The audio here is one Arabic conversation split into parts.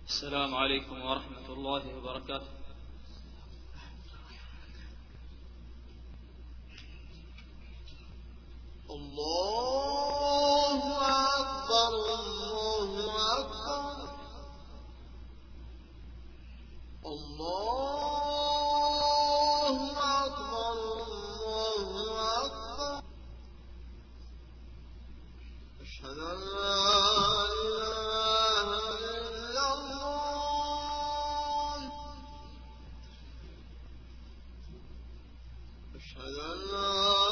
السلام عليكم ورحمة الله وبركاته. الله أكبر الله أكبر الله أكبر الله أكبر. أشهد أن لا إله إلا الله. أشهد أن لا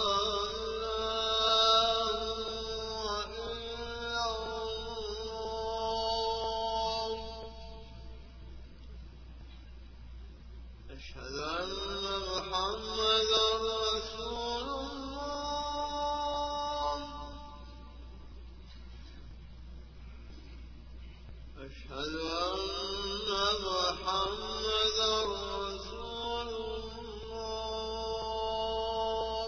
أشهد أن محمدا رسول الله. أشهد أن محمدا رسول الله.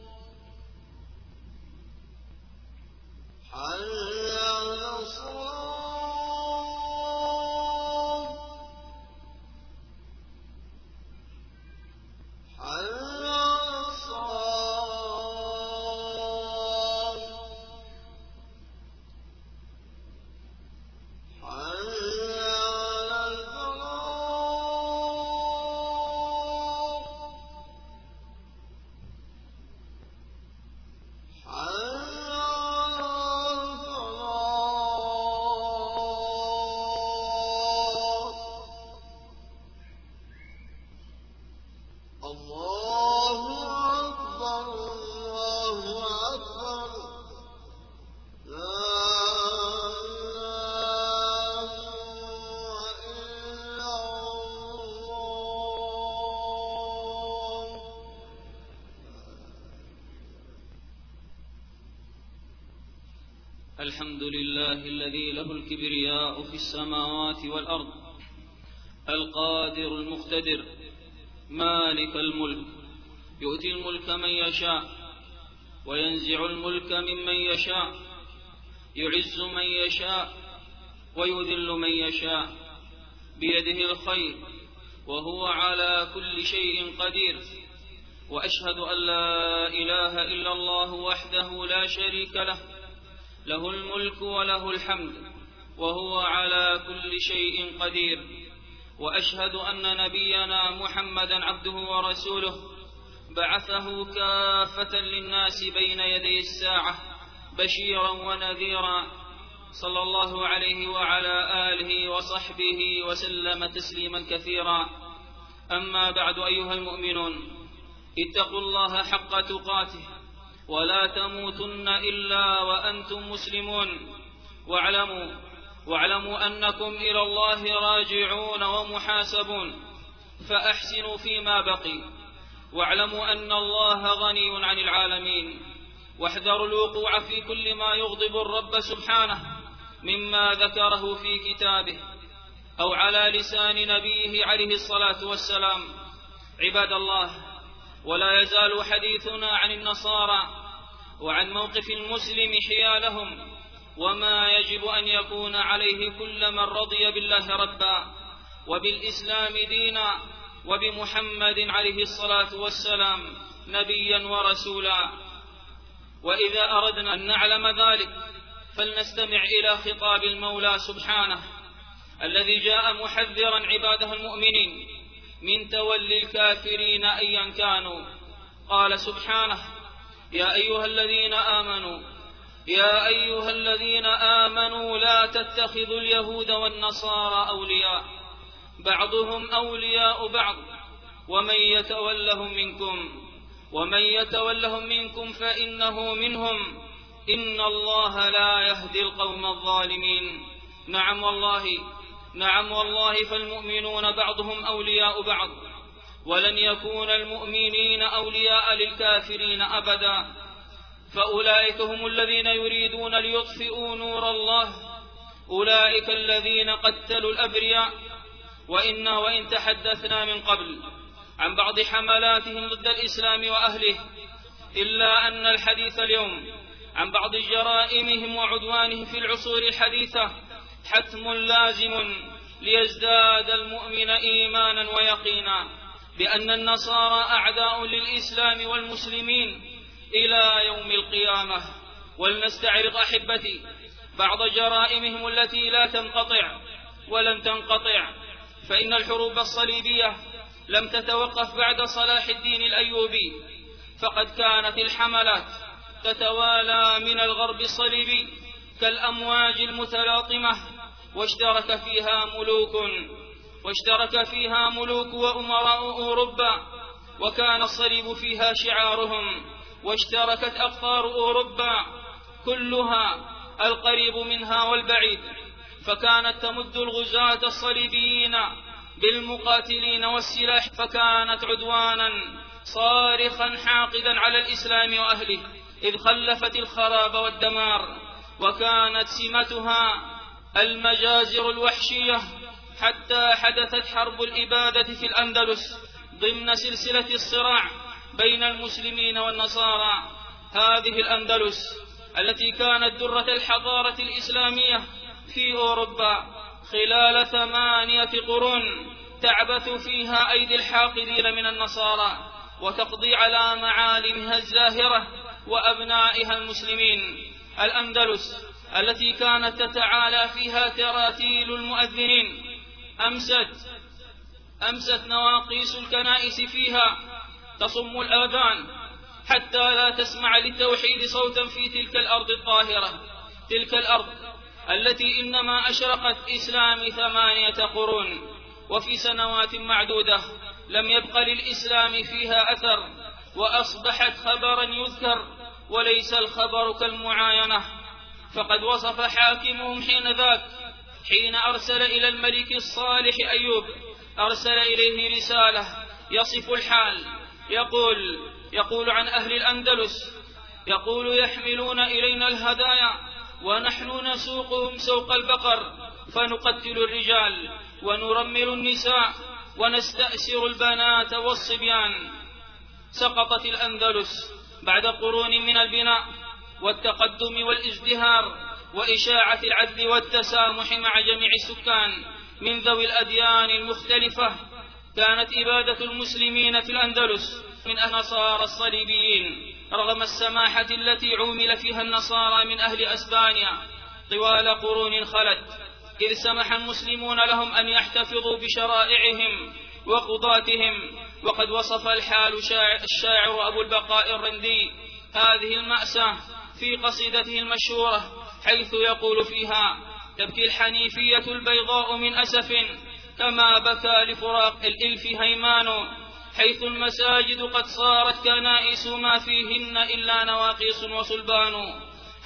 حي على الصلاة. حي على الصلاة. حي على الفلاح. حي على الفلاح. الله أكبر الله أكبر. لا إله إلا الله. الحمد لله الذي له الكبرياء في السماوات والأرض، القادر المقتدر، مالك الملك، يؤتي الملك من يشاء وينزع الملك ممن يشاء، يعز من يشاء ويذل من يشاء، بيده الخير وهو على كل شيء قدير. وأشهد أن لا إله إلا الله وحده لا شريك له، له الملك وله الحمد وهو على كل شيء قدير. وأشهد أن نبينا محمدا عبده ورسوله، بعثه كافة للناس بين يدي الساعة بشيرا ونذيرا، صلى الله عليه وعلى آله وصحبه وسلم تسليما كثيرا. أما بعد، أيها المؤمنون، اتقوا الله حق تقاته ولا تموتن إلا وأنتم مسلمون، واعلموا أنكم إلى الله راجعون ومحاسبون، فأحسنوا فيما بقي، واعلموا أن الله غني عن العالمين، واحذروا الوقوع في كل ما يغضب الرب سبحانه مما ذكره في كتابه أو على لسان نبيه عليه الصلاة والسلام. عباد الله، ولا يزال حديثنا عن النصارى وعن موقف المسلم حيالهم، وما يجب أن يكون عليه كل من رضي بالله ربا وبالإسلام دينا وبمحمد عليه الصلاة والسلام نبيا ورسولا. وإذا أردنا أن نعلم ذلك فلنستمع إلى خطاب المولى سبحانه الذي جاء محذرا عباده المؤمنين من تولي الكافرين أيا كانوا. قال سبحانه: يا أيها الذين آمنوا لا تتخذوا اليهود والنصارى أولياء، بعضهم أولياء بعض، ومن يتولهم منكم فإنه منهم، إن الله لا يهدي القوم الظالمين. نعم والله فالمؤمنون بعضهم أولياء بعض، ولن يكون المؤمنين أولياء للكافرين أبدا، فأولئك هم الذين يريدون ليطفئوا نور الله، أولئك الذين قتلوا الأبرياء. وإن تحدثنا من قبل عن بعض حملاتهم ضد الإسلام وأهله، إلا أن الحديث اليوم عن بعض جرائمهم وعدوانهم في العصور الحديثة حتم لازم ليزداد المؤمن إيمانا ويقينا بأن النصارى أعداء للإسلام والمسلمين إلى يوم القيامة. ولنستعرض أحبتي بعض جرائمهم التي لا تنقطع ولن تنقطع. فإن الحروب الصليبية لم تتوقف بعد صلاح الدين الأيوبي، فقد كانت الحملات تتوالى من الغرب الصليبي كالأمواج المتلاطمة، واشترك فيها ملوك وأمراء أوروبا، وكان الصليب فيها شعارهم، واشتركت أقطار أوروبا كلها القريب منها والبعيد، فكانت تمد الغزاة الصليبيين بالمقاتلين والسلاح، فكانت عدوانا صارخا حاقدا على الإسلام وأهله، إذ خلفت الخراب والدمار، وكانت سمتها المجازر الوحشية، حتى حدثت حرب الإبادة في الأندلس ضمن سلسلة الصراع بين المسلمين والنصارى. هذه الأندلس التي كانت درة الحضارة الإسلامية في أوروبا خلال 8 قرون تعبث فيها أيدي الحاقدين من النصارى وتقضي على معالمها الزاهرة وأبنائها المسلمين. الأندلس التي كانت تتعالى فيها تراتيل المؤذنين أمست نواقيس الكنائس فيها تصم الآذان حتى لا تسمع للتوحيد صوتا في تلك الأرض الطاهرة، تلك الأرض التي إنما أشرقت إسلام 8 قرون، وفي سنوات معدودة لم يبق للإسلام فيها أثر، وأصبحت خبرا يذكر وليس الخبر كالمعاينة. فقد وصف حاكمهم حين أرسل إلى الملك الصالح أيوب، أرسل إليه رسالة يصف الحال، يقول عن أهل الأندلس، يقول: يحملون إلينا الهدايا ونحن نسوقهم سوق البقر، فنقتل الرجال ونرمل النساء ونستأسر البنات والصبيان. سقطت الأندلس بعد قرون من البناء والتقدم والازدهار وإشاعة العدل والتسامح مع جميع السكان من ذوي الأديان المختلفة. كانت إبادة المسلمين في الأندلس من النصارى الصليبيين رغم السماحة التي عومل فيها النصارى من أهل أسبانيا طوال قرون خلت، إذ سمح المسلمون لهم أن يحتفظوا بشرائعهم وقضاتهم. وقد وصف الحال الشاعر أبو البقاء الرندي هذه المأساة في قصيدته المشهورة، حيث يقول فيها: تبكي الحنيفية البيضاء من أسف كما بكى لفراق الإلف هيمان، حيث المساجد قد صارت كنائس ما فيهن إلا نواقيس وصلبان.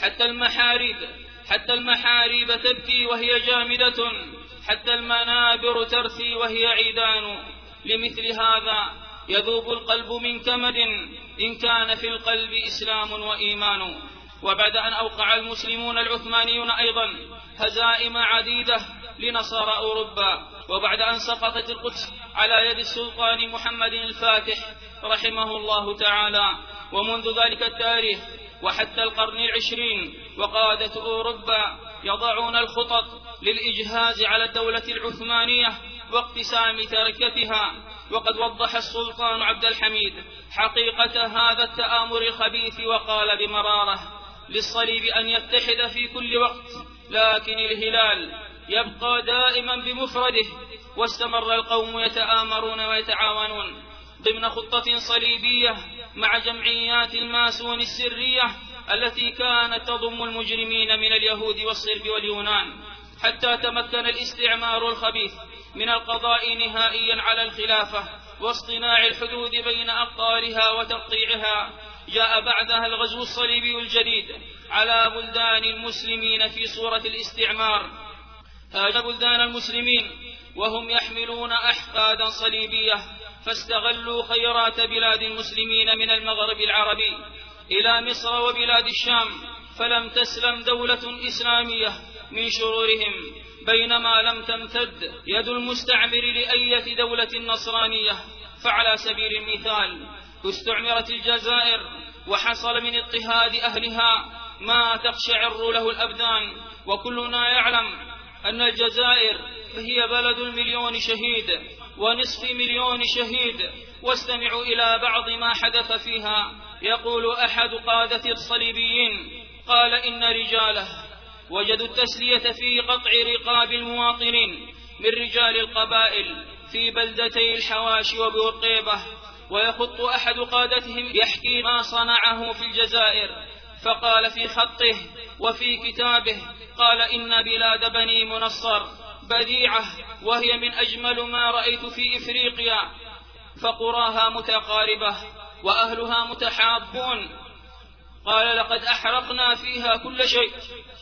حتى المحاريب تبكي وهي جامدة، حتى المنابر ترثي وهي عيدان. لمثل هذا يذوب القلب من كمد إن كان في القلب إسلام وإيمان. وبعد أن أوقع المسلمون العثمانيون أيضا هزائم عديدة لنصارى أوروبا، وبعد أن سقطت القدس على يد السلطان محمد الفاتح رحمه الله تعالى، ومنذ ذلك التاريخ وحتى القرن 20 وقادة أوروبا يضعون الخطط للإجهاز على الدولة العثمانية واقتسام تركتها. وقد وضح السلطان عبد الحميد حقيقة هذا التآمر الخبيث، وقال بمرارة: للصليب أن يتحد في كل وقت، لكن الهلال يبقى دائما بمفرده. واستمر القوم يتآمرون ويتعاونون ضمن خطة صليبية مع جمعيات الماسون السرية التي كانت تضم المجرمين من اليهود والصرب واليونان، حتى تمكن الاستعمار الخبيث من القضاء نهائيا على الخلافة واصطناع الحدود بين أقطارها وتقطيعها. جاء بعدها الغزو الصليبي الجديد على بلدان المسلمين في صورة الاستعمار. هاج بلدان المسلمين وهم يحملون أحقادا صليبية، فاستغلوا خيرات بلاد المسلمين من المغرب العربي إلى مصر وبلاد الشام، فلم تسلم دولة إسلامية من شرورهم، بينما لم تمتد يد المستعمر لأية دولة نصرانية. فعلى سبيل المثال استعمرت الجزائر وحصل من اضطهاد أهلها ما تقشعر له الأبدان، وكلنا يعلم أن الجزائر هي بلد 1,000,000 شهيد ونصف مليون شهيد. واستمعوا إلى بعض ما حدث فيها. يقول أحد قادة الصليبيين قال إن رجاله وجدوا التسلية في قطع رقاب المواطنين من رجال القبائل في بلدتي الحواشي وبورقيبة. ويخط أحد قادتهم يحكي ما صنعه في الجزائر، فقال في خطه وفي كتابه، قال إن بلاد بني منصر بديعة وهي من أجمل ما رأيت في إفريقيا، فقراها متقاربة وأهلها متحابون. قال لقد أحرقنا فيها كل شيء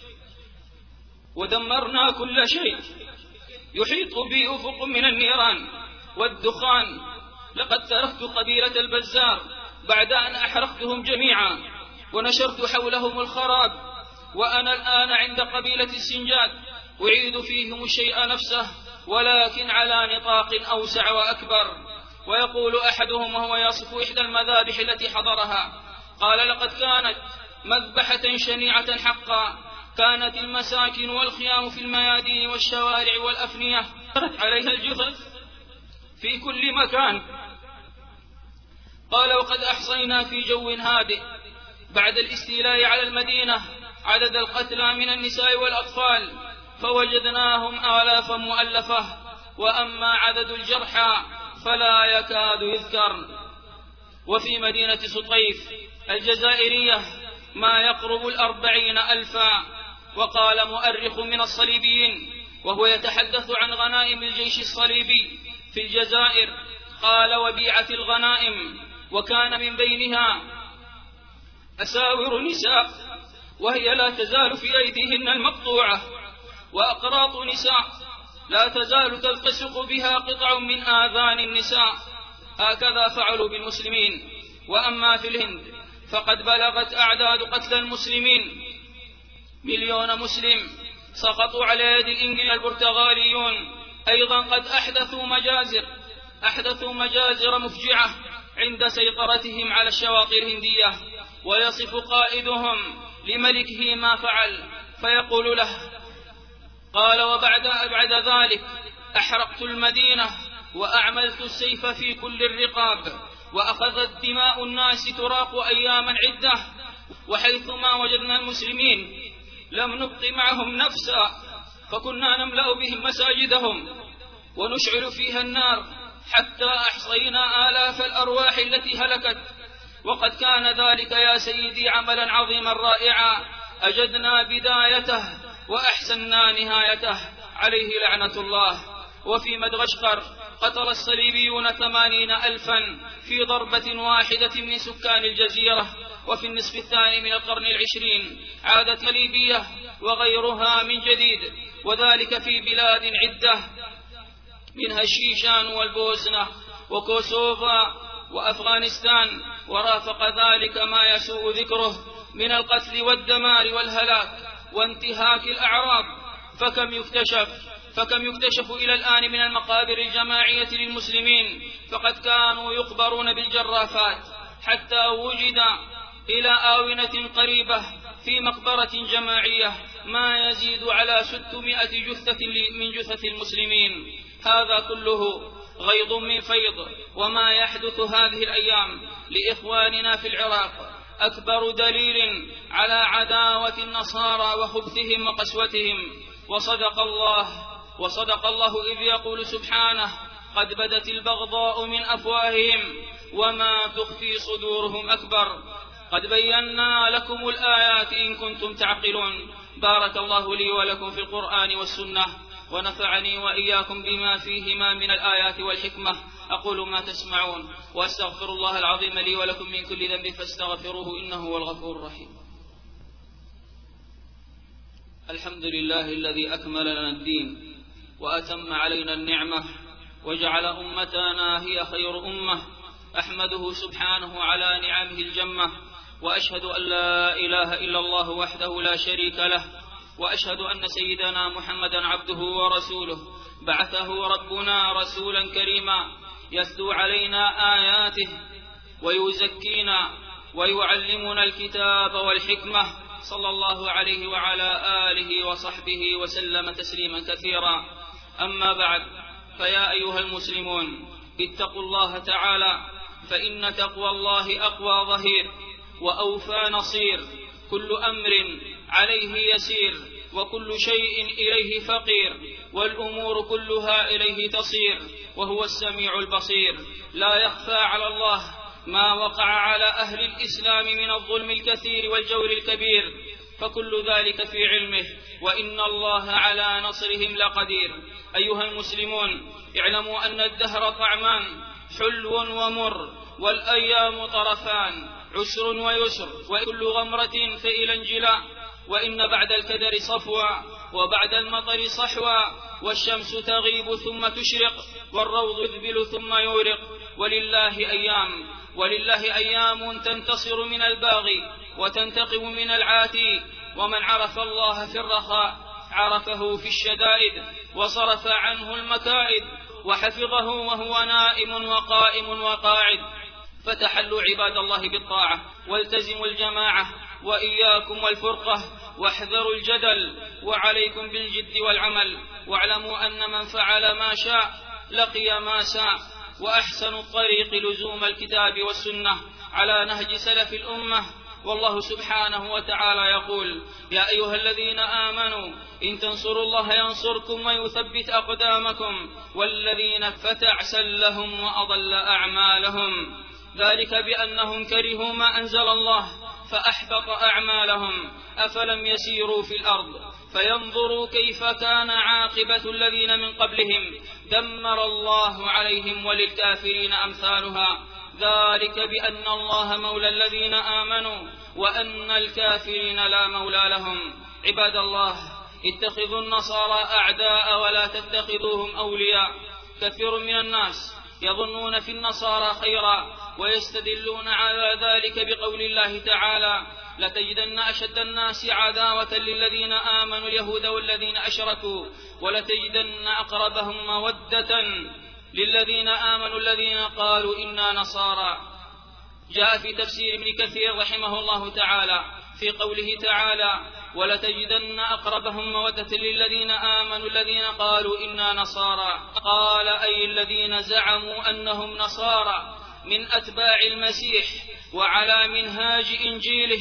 ودمرنا كل شيء، يحيط بي أفق من النيران والدخان. لقد تركت قبيلة البزار بعد أن أحرقتهم جميعا ونشرت حولهم الخراب، وأنا الآن عند قبيلة السنجاد أعيد فيهم الشيء نفسه ولكن على نطاق أوسع وأكبر. ويقول أحدهم وهو يصف إحدى المذابح التي حضرها، قال لقد كانت مذبحة شنيعة حقا، كانت المساكن والخيام في الميادين والشوارع والأفنية عليها الجثث في كل مكان. قال وقد أحصينا في جو هادئ بعد الاستيلاء على المدينة عدد القتلى من النساء والأطفال فوجدناهم آلافا مؤلفة، وأما عدد الجرحى فلا يكاد يذكر. وفي مدينة سطيف الجزائرية ما يقرب 40,000. وقال مؤرخ من الصليبيين وهو يتحدث عن غنائم الجيش الصليبي في الجزائر، قال وبيعة الغنائم وكان من بينها أساور نساء وهي لا تزال في أيديهن المقطوعة، وأقراط نساء لا تزال تلتصق بها قطع من آذان النساء. هكذا فعلوا بالمسلمين. وأما في الهند فقد بلغت أعداد قتل المسلمين 1,000,000 مسلم سقطوا على يد الإنجليز. البرتغاليون أيضا قد أحدثوا مجازر مفجعة عند سيطرتهم على الشواطئ الهندية. ويصف قائدهم لملكه ما فعل فيقول له، قال وبعد ذلك أحرقت المدينة وأعملت السيف في كل الرقاب، وأخذت دماء الناس تراق أياما عدة، وحيثما وجدنا المسلمين لم نبق معهم نفسا، فكنا نملأ بهم مساجدهم ونشعل فيها النار حتى أحصينا آلاف الأرواح التي هلكت. وقد كان ذلك يا سيدي عملا عظيما رائعا أجدنا بدايته وأحسننا نهايته، عليه لعنة الله. وفي مدغشقر قتل الصليبيون 80,000 في ضربة واحدة من سكان الجزيرة. وفي النصف الثاني من القرن 20 عادت ليبيا وغيرها من جديد، وذلك في بلاد عدة منها الشيشان والبوسنة وكوسوفا وأفغانستان، ورافق ذلك ما يسوء ذكره من القتل والدمار والهلاك وانتهاك الأعراض. فكم يكتشف إلى الآن من المقابر الجماعية للمسلمين، فقد كانوا يقبرون بالجرافات، حتى وجد إلى آونة قريبة في مقبرة جماعية ما يزيد على 600 جثة من جثث المسلمين. هذا كله غيض من فيض. وما يحدث هذه الأيام لإخواننا في العراق أكبر دليل على عداوة النصارى وخبثهم وقسوتهم. وصدق الله إذ يقول سبحانه قد بدت البغضاء من أفواههم وما تخفي صدورهم أكبر. قد بينا لكم الآيات إن كنتم تعقلون. بارك الله لي ولكم في القرآن والسنة، ونفعني وإياكم بما فيهما من الآيات والحكمة. أقول ما تسمعون وأستغفر الله العظيم لي ولكم من كل ذنب فاستغفروه إنه هو الغفور الرحيم. الحمد لله الذي أكمل لنا الدين وأتم علينا النعمة وجعل أمتنا هي خير أمة. أحمده سبحانه على نعمه الجمة، وأشهد أن لا إله إلا الله وحده لا شريك له، وأشهد أن سيدنا محمدا عبده ورسوله بعثه ربنا رسولا كريما يتلو علينا آياته ويزكينا ويعلمنا الكتاب والحكمة صلى الله عليه وعلى آله وصحبه وسلم تسليما كثيرا. أما بعد، فيا أيها المسلمون، اتقوا الله تعالى، فإن تقوى الله أقوى ظهير وأوفى نصير. كل أمر عليه يسير، وكل شيء إليه فقير، والأمور كلها إليه تصير، وهو السميع البصير. لا يخفى على الله ما وقع على أهل الإسلام من الظلم الكثير والجور الكبير، فكل ذلك في علمه، وإن الله على نصرهم لقدير. أيها المسلمون، اعلموا أن الدهر طعمان، حلو ومر، والأيام طرفان، عسر ويسر، وكل غمرة فإلى انجلاء، وإن بعد الكدر صفوا، وبعد المطر صحوا، والشمس تغيب ثم تشرق، والروض يذبل ثم يورق. ولله أيام تنتصر من الباغي وتنتقم من العاتي. ومن عرف الله في الرخاء عرفه في الشدائد، وصرف عنه المكائد، وحفظه وهو نائم وقائم وقاعد. فتحلوا عباد الله بالطاعة، والتزموا الجماعة، وإياكم والفرقة، واحذروا الجدل، وعليكم بالجد والعمل. واعلموا أن من فعل ما شاء لقي ما ساء، وأحسن الطريق لزوم الكتاب والسنة على نهج سلف الأمة. والله سبحانه وتعالى يقول: يا أيها الذين آمنوا إن تنصروا الله ينصركم ويثبت أقدامكم، والذين فتعسا لهم وأضل أعمالهم، ذلك بأنهم كرهوا ما أنزل الله فأحبط أعمالهم. أفلم يسيروا في الأرض فينظروا كيف كان عاقبة الذين من قبلهم، دمر الله عليهم وللكافرين أمثالها، ذلك بأن الله مولى الذين آمنوا وأن الكافرين لا مولى لهم. عباد الله، اتخذوا النصارى أعداء ولا تتخذوهم أولياء. كثير من الناس يظنون في النصارى خيرا، ويستدلون على ذلك بقول الله تعالى: لتجدن أشد الناس عداوة للذين آمنوا اليهود والذين أشركوا، ولتجدن أقربهم مودة للذين آمنوا الذين قالوا إنا نصارى. جاء في تفسير ابن كثير رحمه الله تعالى في قوله تعالى: ولتجدن أقربهم مودة للذين آمنوا الذين قالوا إنا نصارى، قال أي الذين زعموا أنهم نصارى من أتباع المسيح وعلى منهاج إنجيله،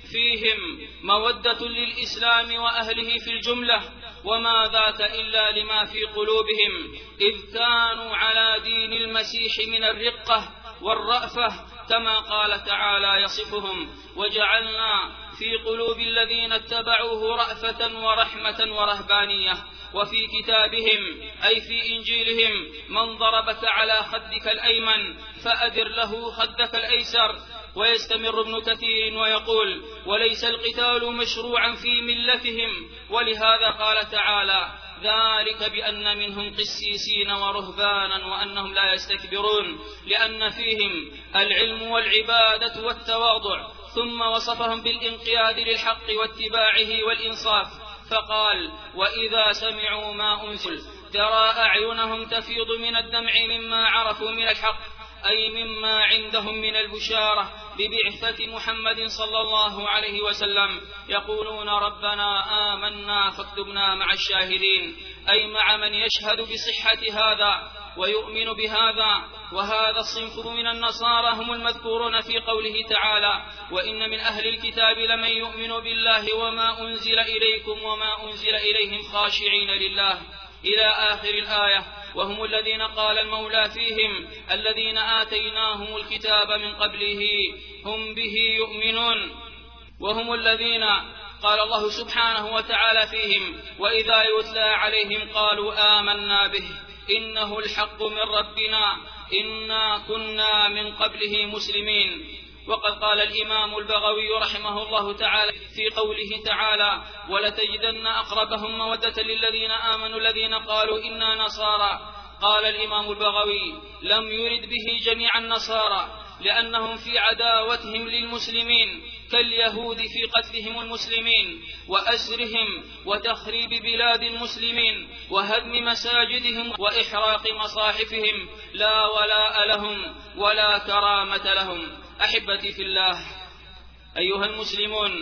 فيهم مودة للإسلام وأهله في الجملة، وما ذاك إلا لما في قلوبهم، إذ كانوا على دين المسيح من الرقة والرأفة، كما قال تعالى يصفهم: وجعلنا في قلوب الذين اتبعوه رأفة ورحمة ورهبانية. وفي كتابهم أي في إنجيلهم: من ضربك على خدك الأيمن فأدر له خدك الأيسر. ويستمر ابن كثير ويقول: وليس القتال مشروعا في ملتهم، ولهذا قال تعالى: ذلك بأن منهم قسيسين ورهبانا وأنهم لا يستكبرون، لأن فيهم العلم والعبادة والتواضع. ثم وصفهم بالانقياد للحق واتباعه والإنصاف، فقال: وإذا سمعوا ما أنزل ترى أعينهم تفيض من الدمع مما عرفوا من الحق، أي مما عندهم من البشارة ببعثة محمد صلى الله عليه وسلم، يقولون: ربنا آمنا فاكتبنا مع الشاهدين، أي مع من يشهد بصحة هذا ويؤمن بهذا. وهذا الصنف من النصارى هم المذكورون في قوله تعالى: وإن من أهل الكتاب لمن يؤمن بالله وما أنزل إليكم وما أنزل إليهم خاشعين لله، إلى آخر الآية. وهم الذين قال المولى فيهم: الذين آتيناهم الكتاب من قبله هم به يؤمنون. وهم الذين قال الله سبحانه وتعالى فيهم: وإذا يتلى عليهم قالوا آمنا به إنه الحق من ربنا إنا كنا من قبله مسلمين. وقد قال الإمام البغوي رحمه الله تعالى في قوله تعالى: ولتجدن أقربهم مودة للذين آمنوا الذين قالوا إنا نصارى. قال الإمام البغوي: لم يرد به جميع النصارى، لأنهم في عداوتهم للمسلمين كاليهود في قتلهم المسلمين وأسرهم وتخريب بلاد المسلمين وهدم مساجدهم وإحراق مصاحفهم، لا ولاء لهم ولا كرامة لهم. أحبتي في الله، أيها المسلمون،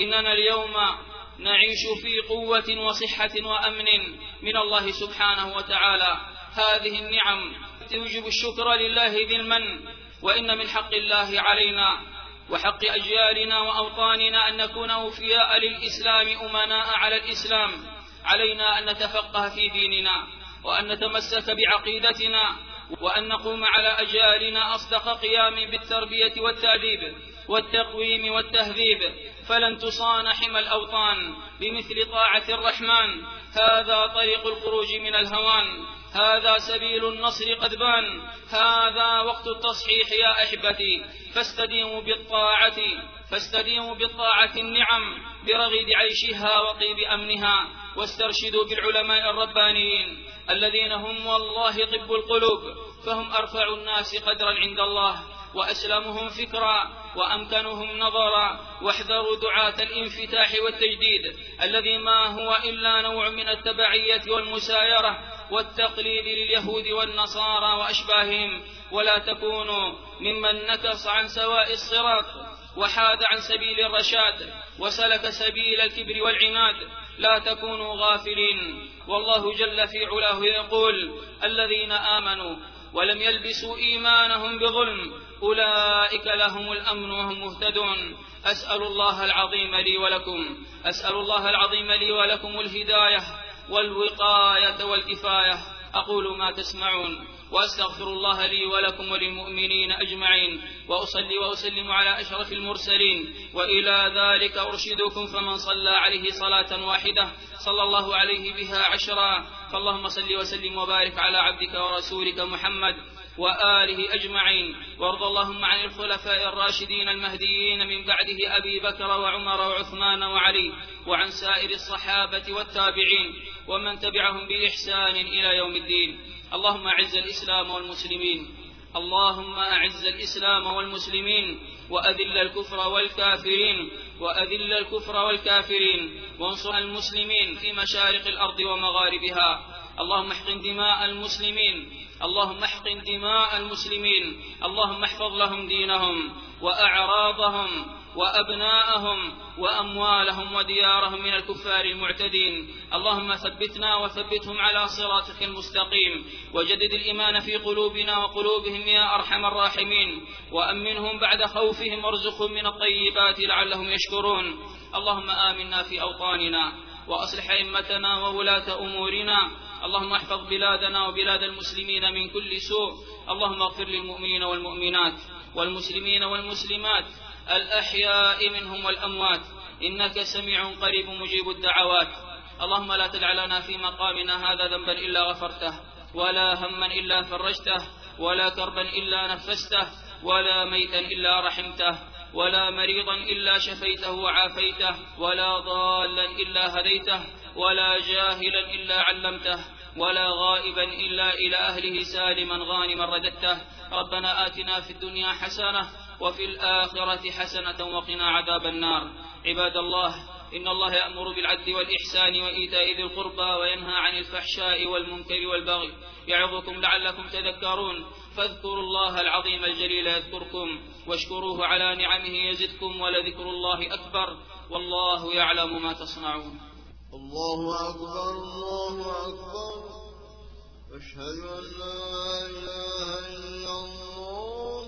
إننا اليوم نعيش في قوة وصحة وأمن من الله سبحانه وتعالى. هذه النعم توجب الشكر لله ذي المن، وإن من حق الله علينا وحق أجيالنا وأوطاننا أن نكون أوفياء للإسلام أمناء على الإسلام. علينا أن نتفقه في ديننا، وأن نتمسك بعقيدتنا، وأن نقوم على أجيالنا أصدق قيام بالتربية والتأديب والتقويم والتهذيب، فلن تصان حمى الأوطان بمثل طاعة الرحمن. هذا طريق الخروج من الهوان، هذا سبيل النصر قد بان، هذا وقت التصحيح يا أحبتي. فاستديموا بالطاعة النعم برغد عيشها وطيب أمنها، واسترشدوا بالعلماء الربانيين الذين هم والله طب القلوب، فهم أرفع الناس قدرا عند الله، وأسلمهم فكرا، وأمكنهم نظرا. واحذروا دعاة الانفتاح والتجديد الذي ما هو إلا نوع من التبعية والمسايرة والتقليد لليهود والنصارى وأشباههم، ولا تكونوا ممن نكص عن سواء الصراط وحاد عن سبيل الرشاد وسلك سبيل الكبر والعناد. لا تكونوا غافلين، والله جل في علاه يقول: الذين آمنوا ولم يلبسوا إيمانهم بظلم أولئك لهم الأمن وهم مهتدون. أسأل الله العظيم لي ولكم الهداية والوقاية والكفاية. أقول ما تسمعون، وأستغفر الله لي ولكم وللمؤمنين أجمعين، وأصلي وأسلم على أشرف المرسلين، وإلى ذلك أرشدكم: فمن صلى عليه صلاة واحدة صلى الله عليه بها 10. فاللهم صل وسلم وبارك على عبدك ورسولك محمد وآله أجمعين. وارض اللهم عن الخلفاء الراشدين المهديين من بعده أبي بكر وعمر وعثمان وعلي، وعن سائر الصحابة والتابعين ومن تبعهم بإحسان إلى يوم الدين. اللهم أعز الإسلام والمسلمين وأذل الكفر والكافرين وانصر المسلمين في مشارق الأرض ومغاربها. اللهم احقن دماء المسلمين، اللهم احفظ لهم دينهم وأعراضهم وأبناءهم وأموالهم وديارهم من الكفار المعتدين. اللهم ثبتنا وثبتهم على صراطك المستقيم، وجدد الإيمان في قلوبنا وقلوبهم يا أرحم الراحمين، وأمنهم بعد خوفهم وارزقهم من الطيبات لعلهم يشكرون. اللهم آمنا في أوطاننا، وأصلح أئمتنا وولاة أمورنا. اللهم احفظ بلادنا وبلاد المسلمين من كل سوء. اللهم اغفر للمؤمنين والمؤمنات والمسلمين والمسلمات الأحياء منهم والأموات، إنك سميع قريب مجيب الدعوات. اللهم لا تدع لنا في مقامنا هذا ذنبا إلا غفرته، ولا هما إلا فرجته، ولا كربا إلا نفسته، ولا ميتا إلا رحمته، ولا مريضا إلا شفيته وعافيته، ولا ضالا إلا هديته، ولا جاهلا إلا علمته، ولا غائبا إلا إلى أهله سالما غانما رددته. ربنا آتنا في الدنيا حسنة وفي الآخرة حسنة وقنا عذاب النار. عباد الله، إن الله يأمر بالعدل والإحسان وإيتاء ذي القربى وينهى عن الفحشاء والمنكر والبغي، يعظكم لعلكم تذكرون. فاذكروا الله العظيم الجليل يذكركم، واشكروه على نعمه يزدكم، ولذكر الله أكبر، والله يعلم ما تصنعون. الله أكبر، الله أكبر، أشهد أن لا إله إلا الله،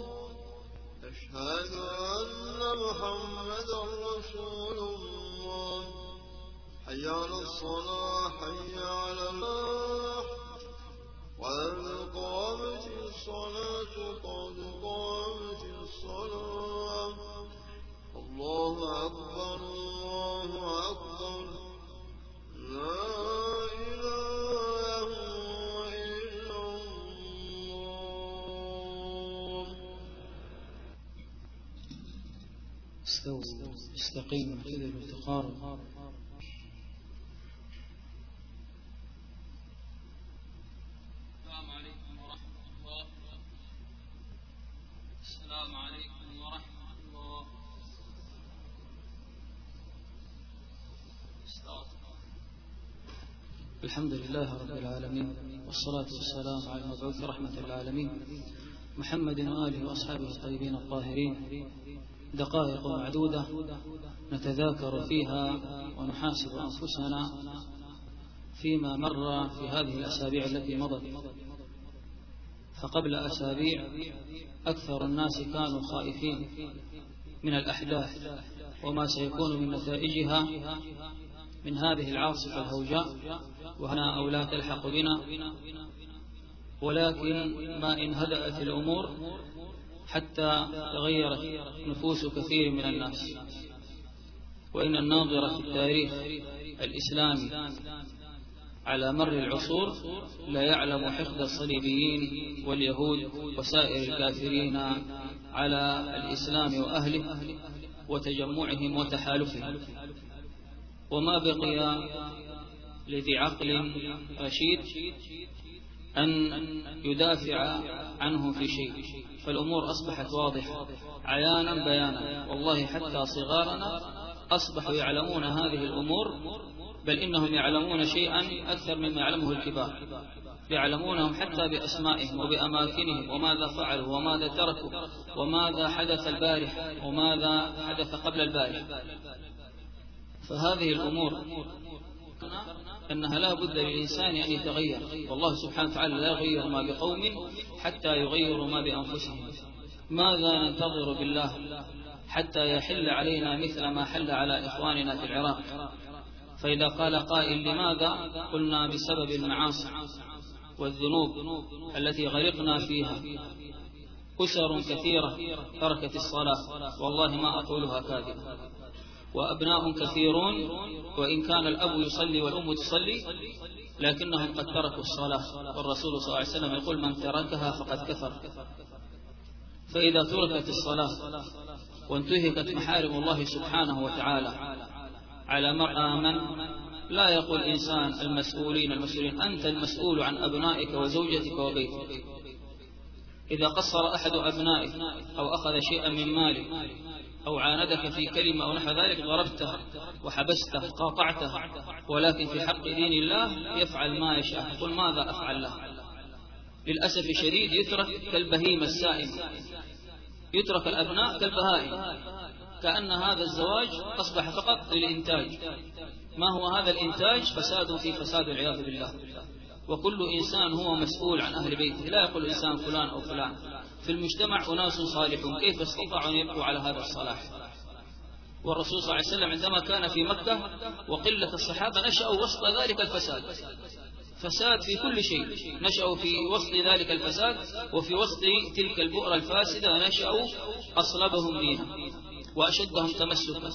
أشهد أن محمدا رسول الله. حي على الصلاة، حي على الفلاح، وقد قامت الصلاة، قد قامت الصلاة. الله أكبر، الله أكبر، لا إله إلا الله. استووا، استقيموا، اعتدلوا، تقاربوا. السلام عليكم ورحمة الله. السلام عليكم ورحمة الله. الحمد لله رب العالمين، والصلاة والسلام على المبعوث رحمة العالمين محمد وآله وأصحابه الطيبين الطاهرين. دقائق معدودة نتذاكر فيها ونحاسب أنفسنا فيما مر في هذه الأسابيع التي مضت. فقبل أسابيع أكثر الناس كانوا خائفين من الأحداث وما سيكون من نتائجها من هذه العاصفة الهوجاء وهنا أو لا تلحق بنا، ولكن ما إن هدأت الأمور حتى تغيرت نفوس كثير من الناس. وإن الناظر في التاريخ الإسلامي على مر العصور لا يعلم حقد الصليبيين واليهود وسائر الكافرين على الإسلام وأهله وتجمعهم وتحالفهم، وما بقي لذي عقل رشيد أن يدافع عنهم في شيء. فالأمور أصبحت واضحة عيانا بيانا، والله حتى صغارنا أصبحوا يعلمون هذه الأمور، بل إنهم يعلمون شيئا أكثر مما يعلمه الكبار، يعلمونهم حتى بأسمائهم وبأماكنهم وماذا فعلوا وماذا تركوا وماذا حدث البارح وماذا حدث قبل البارح. فهذه الأمور أنها لا بد للإنسان أن يتغير، والله سبحانه وتعالى لا يغير ما بقوم حتى يغيروا ما بأنفسهم. ماذا ننتظر بالله حتى يحل علينا مثل ما حل على إخواننا في العراق؟ فإذا قال قائل لماذا؟ قلنا بسبب المعاصي والذنوب التي غرقنا فيها. أسر كثيرة تركت الصلاة، والله ما أقولها كاذبة، وأبناء كثيرون وإن كان الأب يصلي والأم تصلي لكنهم قد تركوا الصلاة، والرسول صلى الله عليه وسلم يقول من تركها فقد كفر. فإذا تركت الصلاة وانتهكت محارم الله سبحانه وتعالى على مرء آمن، لا يقول إنسان المسؤولين أنت المسؤول عن أبنائك وزوجتك وبيتك. إذا قصر أحد أبنائك أو أخذ شيئا من مالك أو عاندك في كلمة أو نحو ذلك ضربته وحبسته قاطعته، ولكن في حق دين الله يفعل ما يشاء. قل ماذا أفعل له؟ للأسف الشديد يترك كالبهيمة السائمة، يترك الأبناء كالبهائم، كأن هذا الزواج أصبح فقط للإنتاج. ما هو هذا الإنتاج؟ فساد في فساد والعياذ بالله. وكل إنسان هو مسؤول عن أهل بيته، لا يقول إنسان فلان أو فلان. في المجتمع أناس صالحون كيف استطاعوا أن يبقوا على هذا الصلاح؟ والرسول صلى الله عليه وسلم عندما كان في مكة وقلة الصحابة نشأوا وسط ذلك الفساد، فساد في كل شيء، نشأوا في وسط ذلك الفساد، وفي وسط تلك البؤرة الفاسدة نشأوا أصلبهم دينا وأشدهم تمسكا.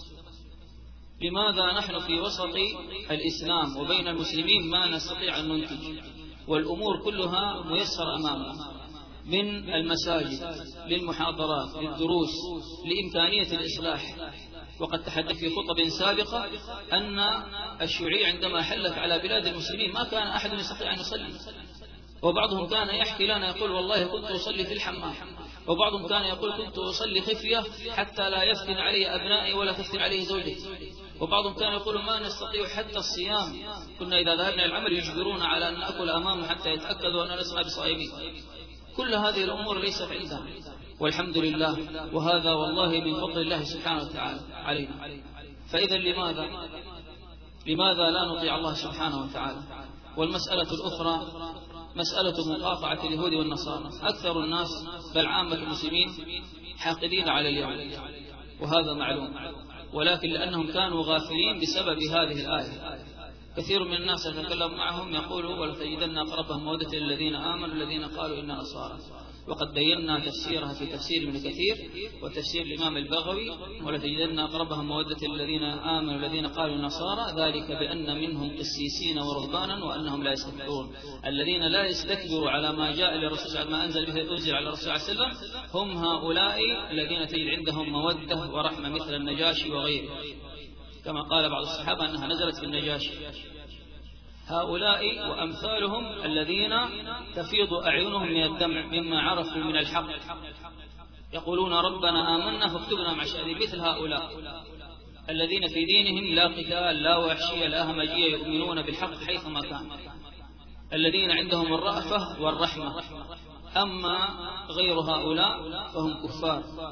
لماذا نحن في وسط الإسلام وبين المسلمين ما نستطيع أن ننتج؟ والأمور كلها ميسر أمامنا، من المساجد للمحاضرات للدروس لإمكانية الإصلاح. وقد تحدث في خطب سابقة أن الشيوعية عندما حلت على بلاد المسلمين ما كان أحد يستطيع أن يصلي، وبعضهم كان يحكي لنا يقول والله كنت أصلي في الحمام، وبعضهم كان يقول كنت أصلي خفية حتى لا يفتن علي أبنائي ولا تفتن عليه زوجتي، وبعضهم كان يقول ما نستطيع حتى الصيام، كنا إذا ذهبنا العمل يجبرونا على أن نأكل أمامه حتى يتأكدوا أننا لسنا بصائمين. كل هذه الأمور ليست عندنا والحمد لله، وهذا والله من فضل الله سبحانه وتعالى علينا. فإذا لماذا لا نطيع الله سبحانه وتعالى؟ والمسألة الأخرى مسألة مقاطعة اليهود والنصارى. أكثر الناس بل عامة المسلمين حاقدين على اليهود، وهذا معلوم، ولكن لأنهم كانوا غافلين بسبب هذه الآية. كثير من الناس نتكلم معهم يقولوا ولتجدن أقربهم مودة للذين آمنوا الذين قالوا إنا نصارى، وقد بينا تفسيرها في تفسير ابن كثير وتفسير الإمام البغوي. ولتجدن أقربهم مودة للذين آمنوا الذين قالوا نصارى، ذلك بأن منهم قسيسين ورهبانا وأنهم لا يستكبرون. الذين لا يستكبروا على ما جاء للرسول ما أنزل على الرسول صلى الله عليه وسلم هم هؤلاء الذين تجد عندهم مودة ورحمة مثل النجاشي وغيره، كما قال بعض الصحابة أنها نزلت في النجاشي. هؤلاء وأمثالهم الذين تفيض أعينهم من الدمع مما عرفوا من الحق، يقولون ربنا آمنا فاكتبنا مع الشهيدين. مثل هؤلاء الذين في دينهم لا قتال لا وحشية لا همجية، يؤمنون بالحق حيثما كان، الذين عندهم الرأفة والرحمة. أما غير هؤلاء فهم كفار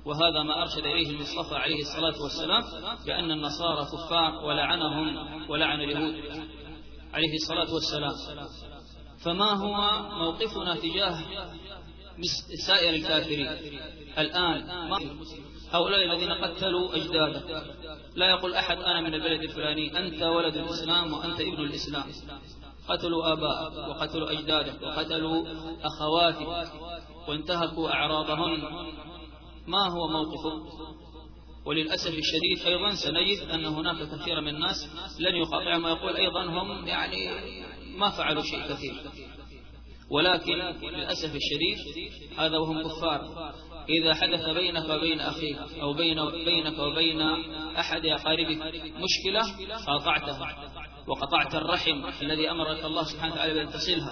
وهذا ما أرشد إليه المصطفى عليه الصلاة والسلام، بأن النصارى كفار ولعنهم ولعن اليهود عليه الصلاة والسلام. فما هو موقفنا تجاه سائر الكافرين الآن؟ هؤلاء الذين قتلوا أجدادك، لا يقول أحد أنا من البلد الفلاني، أنت ولد الإسلام وأنت ابن الإسلام. قتلوا آباءك وقتلوا أجدادك وقتلوا أخواتك وانتهكوا أعراضهن. ما هو موقفه؟ وللأسف الشديد أيضا سنجد أن هناك كثير من الناس لن يقاطعهم ويقول أيضا هم يعني ما فعلوا شيء كثير، ولكن للأسف الشديد هذا وهم كفار. إذا حدث بينك وبين أخيك أو بينك وبين أحد أقاربك مشكلة قاطعتها وقطعت الرحم الذي أمرك الله سبحانه وتعالى بأن تصلها،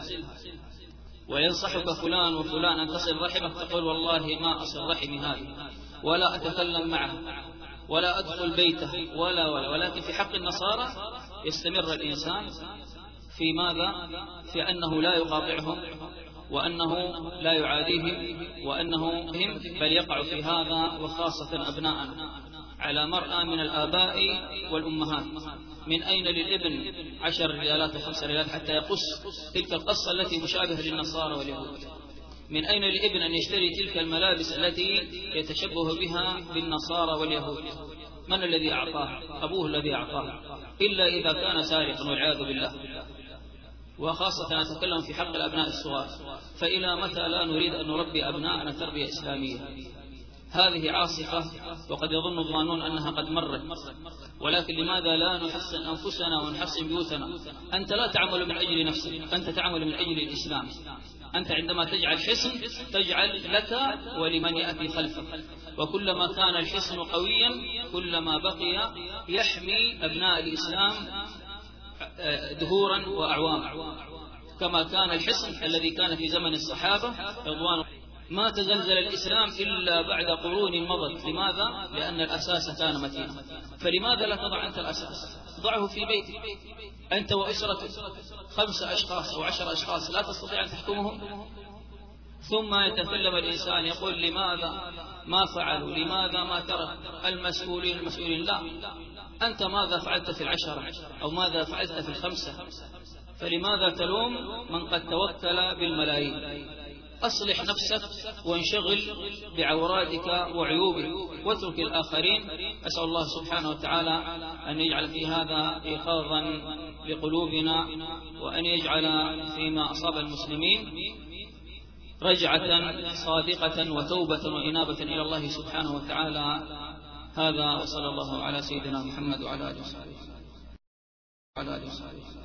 وينصحك فلان وفلان أن تصل رحمك، تقول والله ما أصل رحمي هذه ولا أتكلم معه ولا أدخل بيته ولكن في حق النصارى يستمر الإنسان في ماذا؟ في أنه لا يقاطعهم وأنه لا يعاديهم وأنه هم، بل يقع في هذا وخاصة أبناءنا على مرأى من الآباء والأمهات. من أين للابن 10 ريالات و5 ريالات حتى يقص تلك القصة التي مشابهة للنصارى واليهود؟ من أين للابن أن يشتري تلك الملابس التي يتشبه بها بالنصارى واليهود؟ من الذي أعطاه؟ أبوه الذي أعطاه، إلا إذا كان سارقا والعياذ بالله. وخاصة أتكلم في حق الأبناء الصغار، فإلى متى لا نريد أن نربي أبناءنا تربية إسلامية؟ هذه عاصفة وقد يظن الظانون أنها قد مرت، ولكن لماذا لا نحسن أنفسنا ونحسن بيوتنا؟ أنت لا تعمل من أجل نفسك، أنت تعمل من أجل الإسلام. أنت عندما تجعل حصن تجعل لك ولمن يأتي خلفك، وكلما كان الحصن قويا كلما بقي يحمي أبناء الإسلام دهورا وأعواما، كما كان الحصن الذي كان في زمن الصحابة رضوان. ما تزلزل الإسلام إلا بعد قرون مضت. لماذا؟ لأن الأساس كان متينا. فلماذا لا تضع أنت الأساس؟ ضعه في بيتك أنت وأسرتك، 5 أشخاص أو 10 أشخاص لا تستطيع أن تحكمهم، ثم يتكلم الإنسان يقول لماذا ما فعلوا، لماذا ما ترك المسؤولين. لا، أنت ماذا فعلت في 10 أو ماذا فعلت في 5؟ فلماذا تلوم من قد توكل بالملايين؟ أصلح نفسك وانشغل بعوراتك وعيوبك واترك الآخرين. أسأل الله سبحانه وتعالى أن يجعل في هذا إيقاظا لقلوبنا، وأن يجعل فيما أصاب المسلمين رجعة صادقة وتوبة وإنابة إلى الله سبحانه وتعالى. هذا وصلى الله على سيدنا محمد وعلى آله وصحبه.